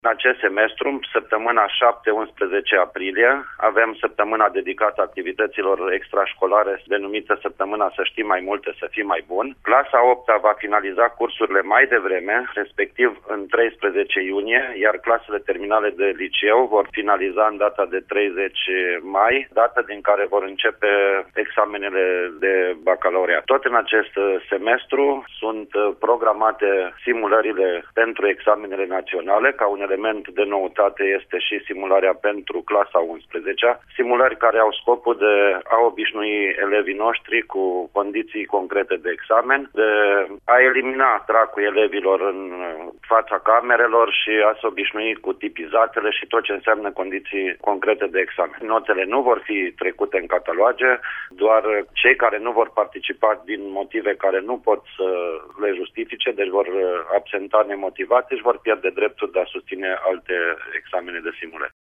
În acest semestru, săptămâna 7-11 aprilie, avem săptămâna dedicată activităților extrașcolare, denumită săptămâna Să știi mai multe, să fii mai bun. Clasa 8-a va finaliza cursurile mai devreme, respectiv în 13 iunie, iar clasele terminale de liceu vor finaliza în data de 30 mai, dată din care vor începe examenele de bacalaureat. Tot în acest semestru sunt programate simulările pentru examenele naționale. Ca un element de noutate este și simularea pentru clasa 11-a, simulări care au scopul de a obișnui elevii noștri cu condiții concrete de examen, de a elimina tracul elevilor în fața camerelor și a se obișnui cu tipizatele și tot ce înseamnă condiții concrete de examen. Notele nu vor fi trecute în cataloage, doar cei care nu vor participa din motive care nu pot să le justifice, deci vor absenta nemotivat, își vor pierde dreptul de a susține alte examene de simulare.